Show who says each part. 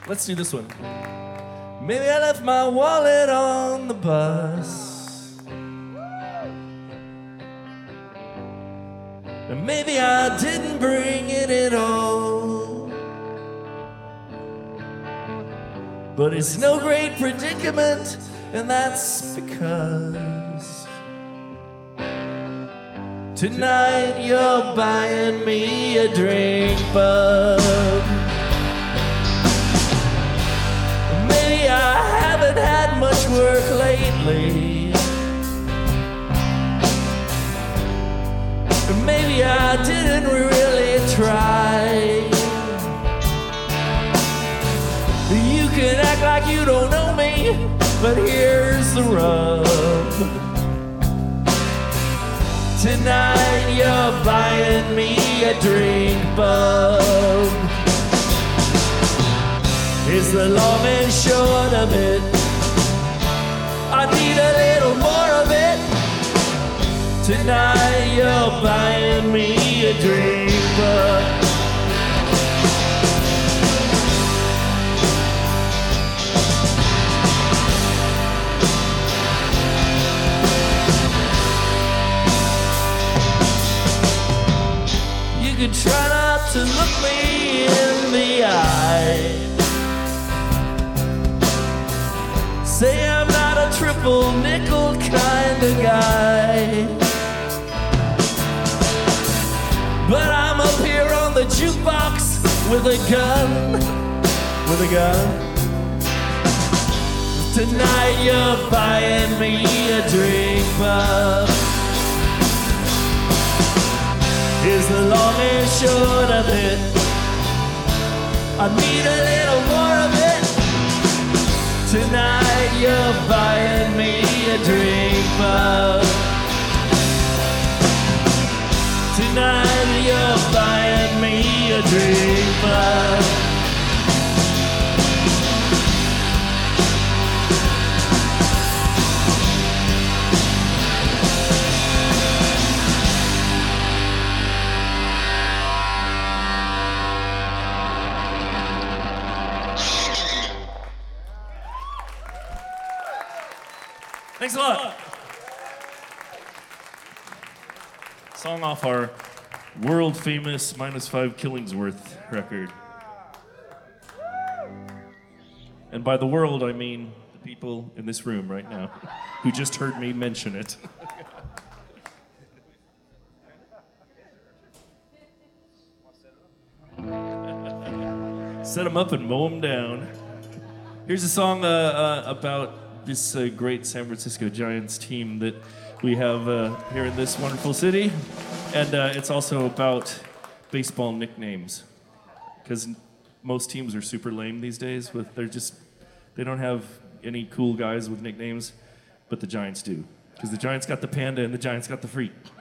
Speaker 1: Let's do this one. Maybe I left my wallet on the bus. And maybe I didn't bring it at all. But it's no great predicament, and that's because tonight you're buying me a drink, bud. Maybe I haven't had much work lately. Maybe I didn't really try. You can act like you don't know me, but here's the rub. Tonight you're buying me a drink, bub. Is the long and short of it. I need a little more of it. Tonight you're buying me a drink, bub. You can try not to look me in the eye. Say I'm not a triple nickel kind of guy. But I'm up here on the jukebox with a gun. With a gun. Tonight you're buying me a drink, bub. Is the long and short of it. I need a little more of it. Tonight you're buying me a drink, bub. Tonight you're buying me a drink, bub. Thanks a lot. Song off our world famous -5 Killingsworth record. And by the world, I mean the people in this room right now who just heard me mention it. Set them up and mow them down. Here's a song about this great San Francisco Giants team that we have here in this wonderful city. And it's also about baseball nicknames. Because most teams are super lame these days. They don't have any cool guys with nicknames, but the Giants do. Because the Giants got the panda and the Giants got the freak.